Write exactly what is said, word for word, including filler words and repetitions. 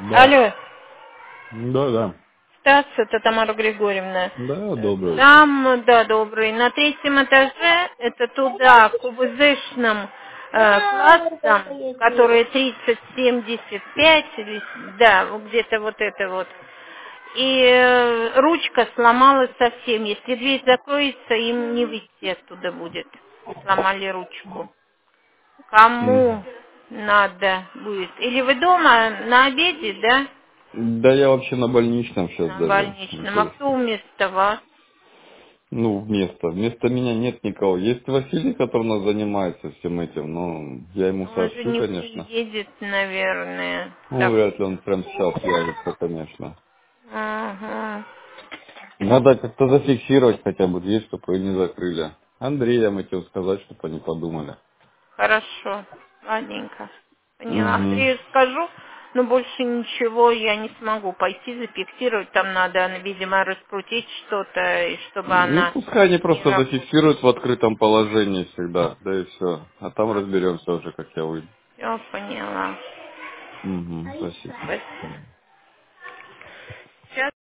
Да. Алло, Да, да. Стас, это Тамара Григорьевна. Да, доброе утро. Там, да, добрый, на третьем этаже, это туда, к УВЗшным э, классам, которые тридцать семьдесят пять, или, да, вот где-то вот это вот. И э, ручка сломалась совсем. Если дверь закроется, им не выйти оттуда будет. Сломали ручку. Кому Мгм. надо будет? Или вы дома на обеде, да? Да я вообще на больничном сейчас На даже больничном. А кто нахожусь. вместо вас? Ну, вместо. Вместо меня нет никого. Есть Василий, который у нас занимается всем этим, но я ему Он же сообщу, не конечно. приедет, наверное. Ну, Так. вряд ли он прям сейчас явится, конечно. Ага. Надо как-то зафиксировать хотя бы дверь, чтобы ее не закрыли. Андреям этим сказать, чтобы они подумали. Хорошо. Ладненько. Поняла. Угу. Андрею скажу, но больше ничего я не смогу пойти зафиксировать. Там надо, видимо, раскрутить что-то, и чтобы Ну, она пускай они не просто работала. зафиксируют в открытом положении всегда, да и все. А там разберемся уже, как я выйду. Все поняла. Угу, спасибо. Спасибо.